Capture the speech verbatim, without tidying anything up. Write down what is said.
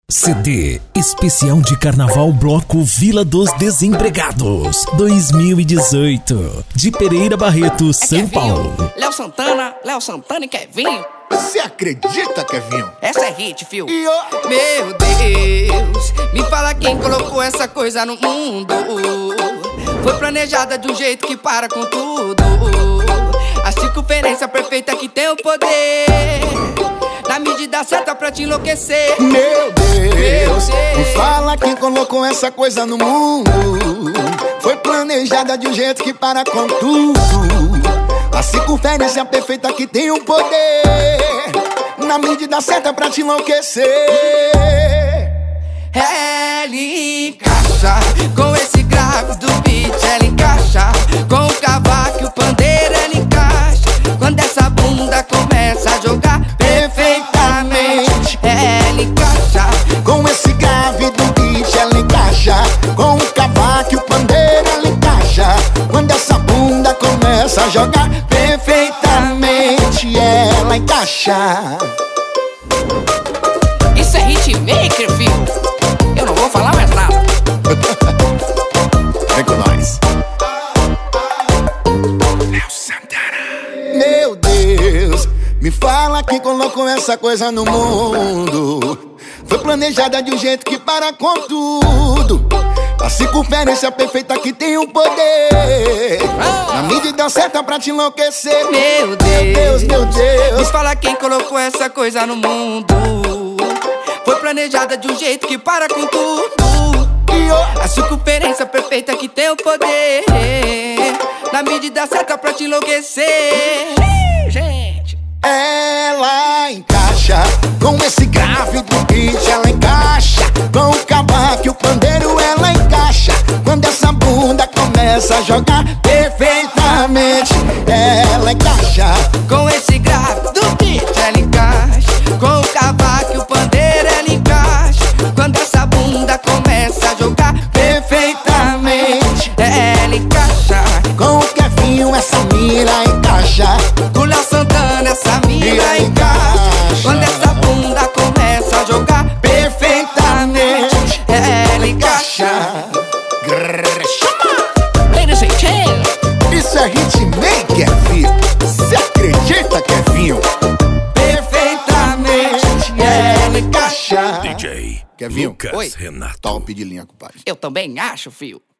C D Especial de Carnaval Bloco Vila dos Desempregados dois mil e dezoito, de Pereira Barreto, São é Paulo. Léo Santana, Léo Santana e Kevinho. Você acredita, Kevinho? Essa é hit, fio. E ó. Meu Deus, me fala quem colocou essa coisa no mundo. Foi planejada de um jeito que para com tudo. A circunferência perfeita que tem o poder, na medida certa pra te enlouquecer. Meu Deus, Meu Deus, me fala quem colocou essa coisa no mundo. Foi planejada de um jeito que para com tudo. A circunferência perfeita que tem o poder, na medida certa pra te enlouquecer. Ela encaixa com esse grave do beat, ela encaixa com o cavaco e o pandeiro, ela encaixa quando essa bunda começa a jogar perfeitamente. Ela encaixa Com esse grave do beat, ela encaixa com o cavaco e o pandeiro, ela encaixa quando essa bunda começa a jogar perfeitamente. Ela encaixa. Isso é hitmaker, filho. Eu não vou falar mais nada. Vem com nós. Léo Santana. Meu Deus, me fala quem colocou essa coisa no mundo. Foi planejada de um jeito que para com tudo. A circunferência perfeita que tem o poder, na medida certa pra te enlouquecer. Meu Deus, meu Deus. me fala quem colocou essa coisa no mundo. Foi planejada de um jeito que para com tudo. E ó. A circunferência perfeita que tem o poder, na medida certa pra te enlouquecer. Gente, Ela encaixa com esse grave do beat, ela encaixa com o cavaco e o pandeiro, ela encaixa quando essa bunda começa a jogar perfeitamente. Ela encaixa com esse grave do beat, ela encaixa com o cavaco e o pandeiro, ela encaixa quando essa bunda começa a jogar perfeitamente. Ela encaixa com o Kevinho, essa mira encaixa. com o Léo Santana, essa mina encaixa quando essa bunda começa a jogar perfeitamente. Ela encaixa. Ladies and gentlemen, Isso é hitmaker, filho. Você acredita, Kevinho? perfeitamente. Ela encaixa. Encaixa. D J Kevinho, Lucas Oi. Renato. top de linha, compadre. Eu também acho, fio.